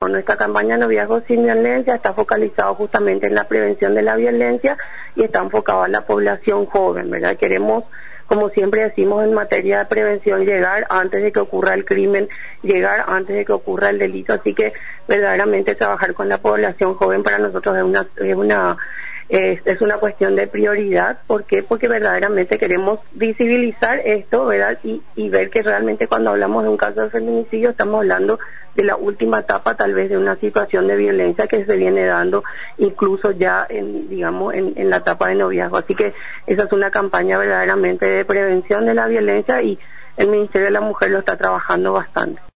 Nuestra campaña Noviazgo sin Violencia está focalizado justamente en la prevención de la violencia y está enfocado a la población joven, ¿verdad? Queremos, como siempre decimos en materia de prevención, llegar antes de que ocurra el crimen, llegar antes de que ocurra el delito, así que verdaderamente trabajar con la población joven para nosotros es una cuestión de prioridad. ¿Por qué? Porque verdaderamente queremos visibilizar esto, ¿verdad? Y ver que realmente cuando hablamos de un caso de feminicidio estamos hablando de la última etapa tal vez de una situación de violencia que se viene dando incluso ya en la etapa de noviazgo. Así que esa es una campaña verdaderamente de prevención de la violencia y el Ministerio de la Mujer lo está trabajando bastante.